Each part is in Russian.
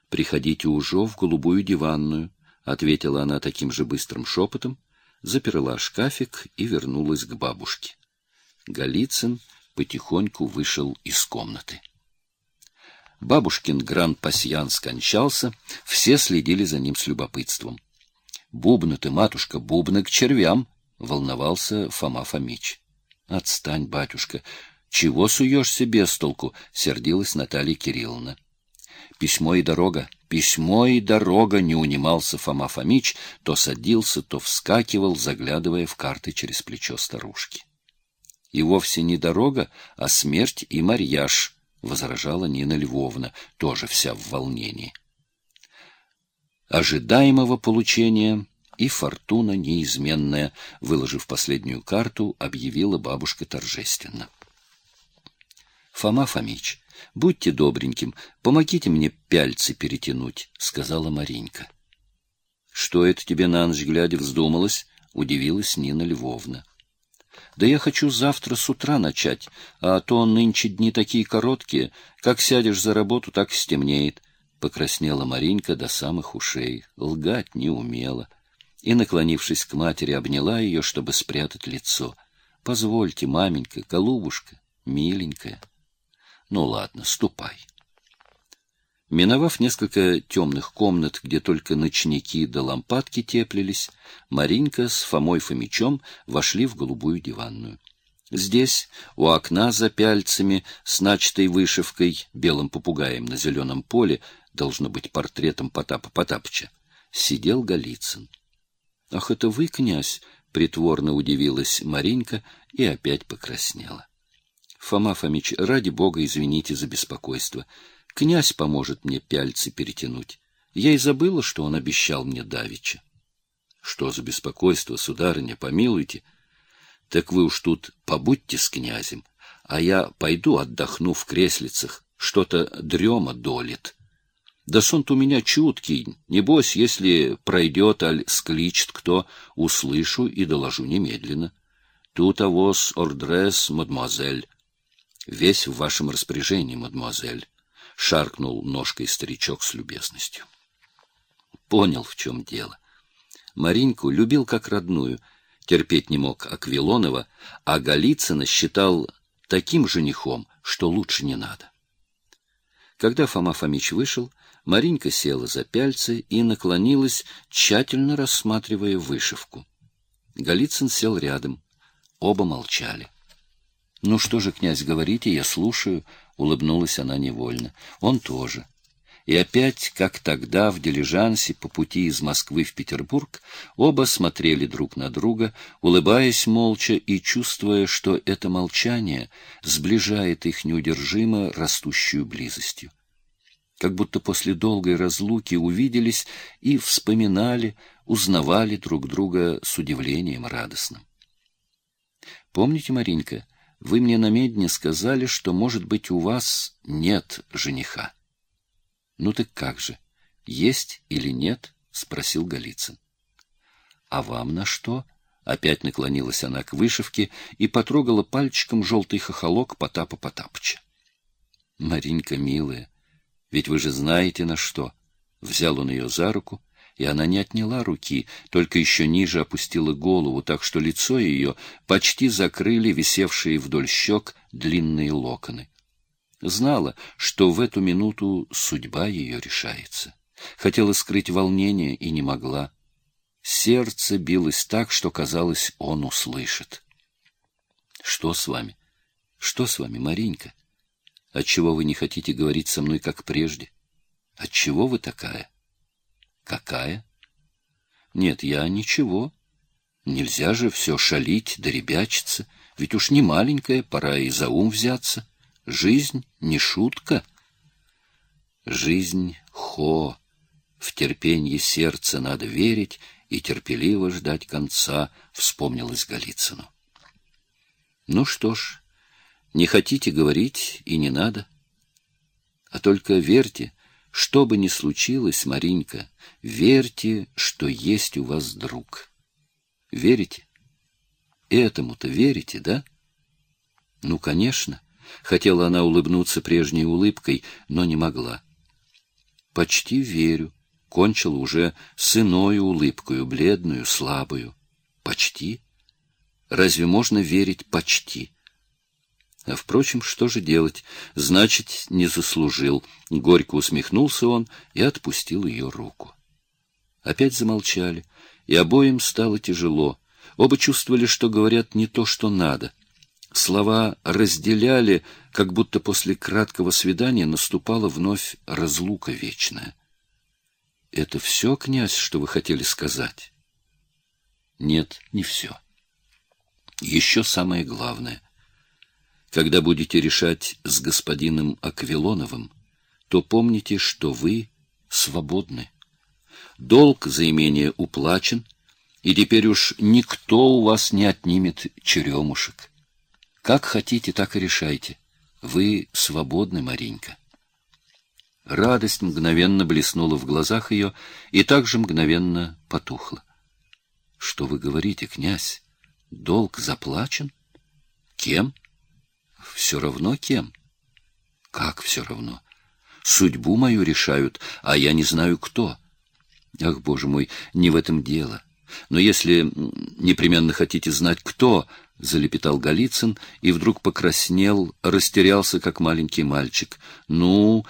приходите уже в голубую диванную, — ответила она таким же быстрым шепотом, заперла шкафик и вернулась к бабушке. Голицын потихоньку вышел из комнаты. Бабушкин гран-пасьян скончался, все следили за ним с любопытством. — Бубна ты, матушка, бубна к червям! — волновался Фома Фомич. — Отстань, батюшка! Чего суешься без толку? — сердилась Наталья Кирилловна. — Письмо и дорога! — не унимался Фома Фомич, то садился, то вскакивал, заглядывая в карты через плечо старушки. — И вовсе не дорога, а смерть и марьяж, — возражала Нина Львовна, тоже вся в волнении. Ожидаемого получения и фортуна неизменная, выложив последнюю карту, объявила бабушка торжественно. — Фома Фомич, будьте добреньким, помогите мне пяльцы перетянуть, — сказала Маринька. — Что это тебе на ночь глядя вздумалось? — удивилась Нина Львовна. — Да я хочу завтра с утра начать, а то нынче дни такие короткие, как сядешь за работу, так и стемнеет. Покраснела Маринька до самых ушей, лгать не умела. И, наклонившись к матери, обняла ее, чтобы спрятать лицо. — Позвольте, маменька, голубушка, миленькая. — Ну ладно, ступай. Миновав несколько темных комнат, где только ночники да лампадки теплились, Маринька с Фомой Фомичом вошли в голубую диванную. Здесь, у окна за пяльцами, с начатой вышивкой, белым попугаем на зеленом поле, должно быть портретом Потапа Потапыча, сидел Голицын. — Ах, это вы, князь! — притворно удивилась Маринька и опять покраснела. — Фома Фомич, ради бога, извините за беспокойство. Князь поможет мне пяльцы перетянуть. Я и забыла, что он обещал мне давеча. — Что за беспокойство, сударыня, помилуйте. Так вы уж тут побудьте с князем, а я пойду отдохну в креслицах, что-то дрема долит. Да сон-то у меня чуткий, небось, если пройдет, аль скличет кто, услышу и доложу немедленно. Тут авось ордрес, мадемуазель. Весь в вашем распоряжении, мадемуазель. Шаркнул ножкой старичок с любезностью. Понял, в чем дело. Мариньку любил как родную, терпеть не мог Аквилонова, а Голицына считал таким женихом, что лучше не надо. Когда Фома Фомич вышел, Маринька села за пяльцы и наклонилась, тщательно рассматривая вышивку. Голицын сел рядом. Оба молчали. — Ну что же, князь, говорите, я слушаю, — улыбнулась она невольно. Он тоже. И опять, как тогда в дилижансе по пути из Москвы в Петербург, оба смотрели друг на друга, улыбаясь молча и чувствуя, что это молчание сближает их неудержимо растущую близостью. Как будто после долгой разлуки увиделись и вспоминали, узнавали друг друга с удивлением радостным. — Помните, Маринька, вы мне на медне сказали, что, может быть, у вас нет жениха. — Ну так как же, есть или нет? — спросил Голицын. — А вам на что? — опять наклонилась она к вышивке и потрогала пальчиком желтый хохолок Потапа Потапыча. — Маринька, милая, ведь вы же знаете на что. Взял он ее за руку, и она не отняла руки, только еще ниже опустила голову, так что лицо ее почти закрыли висевшие вдоль щек длинные локоны. Знала, что в эту минуту судьба ее решается. Хотела скрыть волнение и не могла. Сердце билось так, что, казалось, он услышит. — Что с вами? Что с вами, Маринька? Отчего вы не хотите говорить со мной, как прежде? Отчего вы такая? — Какая? — Нет, я ничего. Нельзя же все шалить да ребячиться, ведь уж не маленькая, пора и за ум взяться. Жизнь не шутка. Жизнь хо. В терпенье сердца надо верить и терпеливо ждать конца, вспомнилось Голицыну. Ну что ж, не хотите говорить и не надо. А только верьте, что бы ни случилось, Маринька, верьте, что есть у вас друг. Верите? Этому-то верите, да? Ну, конечно. Хотела она улыбнуться прежней улыбкой, но не могла. Почти верю. Кончила уже с иною улыбкою, бледную, слабую. Почти? Разве можно верить почти? А, впрочем, что же делать? Значит, не заслужил. Горько усмехнулся он и отпустил ее руку. Опять замолчали, и обоим стало тяжело. Оба чувствовали, что говорят не то, что надо. Слова разделяли, как будто после краткого свидания наступала вновь разлука вечная. — Это все, князь, что вы хотели сказать? — Нет, не все. Еще самое главное. Когда будете решать с господином Аквилоновым, то помните, что вы свободны. Долг за имение уплачен, и теперь уж никто у вас не отнимет черемушек. Как хотите, так и решайте. Вы свободны, Маринька. Радость мгновенно блеснула в глазах ее и также мгновенно потухла. — Что вы говорите, князь? Долг заплачен? Кем? — Все равно кем. — Как все равно? Судьбу мою решают, а я не знаю кто. Ах, Боже мой, не в этом дело. Но если непременно хотите знать, кто... — залепетал Голицын и вдруг покраснел, растерялся, как маленький мальчик. — Ну,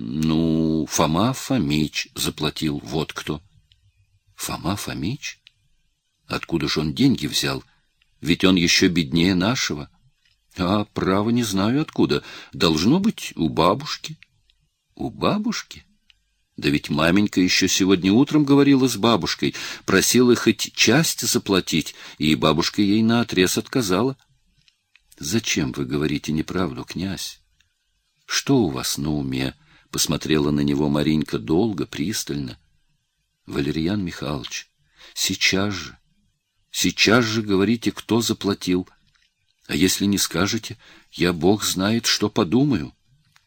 Фома Фомич заплатил, вот кто. — Фома Фомич? Откуда же он деньги взял? Ведь он еще беднее нашего. — А, право, не знаю откуда. Должно быть, у бабушки. — У бабушки? Да ведь маменька еще сегодня утром говорила с бабушкой, просила хоть часть заплатить, и бабушка ей наотрез отказала. — Зачем вы говорите неправду, князь? — Что у вас на уме? — посмотрела на него Маринька долго, пристально. — Валерьян Михайлович, сейчас же говорите, кто заплатил. А если не скажете, я, Бог знает, что подумаю.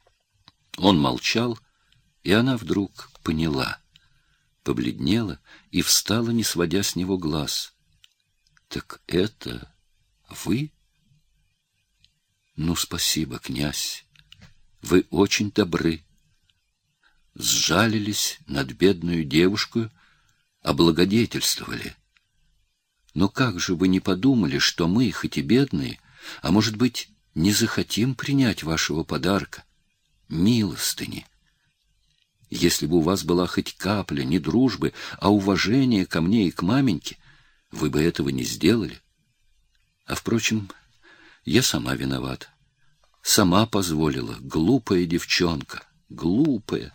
Он молчал, и она вдруг поняла, побледнела и встала, не сводя с него глаз. — Так это вы? — Ну, спасибо, князь, вы очень добры. Сжалились над бедную девушку, облагодетельствовали. Но как же вы не подумали, что мы, хоть и бедные, а, может быть, не захотим принять вашего подарка, милостыни? Если бы у вас была хоть капля не дружбы, а уважения ко мне и к маменьке, вы бы этого не сделали. А, впрочем, я сама виновата. Сама позволила, глупая девчонка, глупая.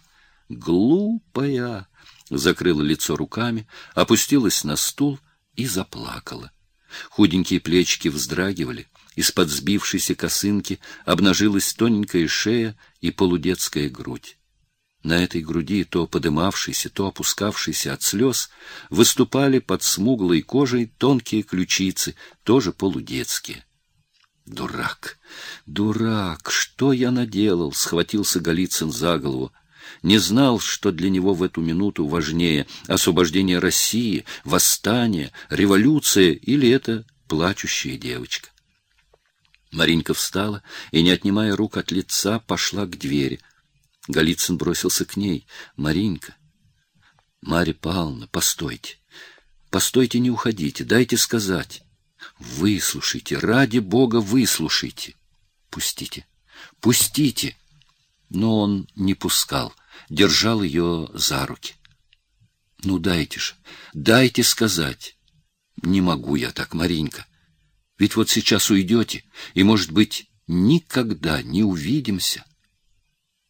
Закрыла лицо руками, опустилась на стул и заплакала. Худенькие плечики вздрагивали, из-под сбившейся косынки обнажилась тоненькая шея и полудетская грудь. На этой груди, то подымавшейся, то опускавшейся от слез, выступали под смуглой кожей тонкие ключицы, тоже полудетские. «Дурак! Дурак! Что я наделал?» — схватился Голицын за голову. Не знал, что для него в эту минуту важнее — освобождение России, восстание, революция или эта плачущая девочка. Маринька встала и, не отнимая рук от лица, пошла к двери. Голицын бросился к ней. — Маринька! — Марья Павловна, постойте! Постойте, не уходите, дайте сказать. Выслушайте, ради Бога, выслушайте. Пустите, пустите! Но он не пускал, держал ее за руки. — Ну, дайте же, дайте сказать. — Не могу я так, Маринька. Ведь вот сейчас уйдете, и, может быть, никогда не увидимся.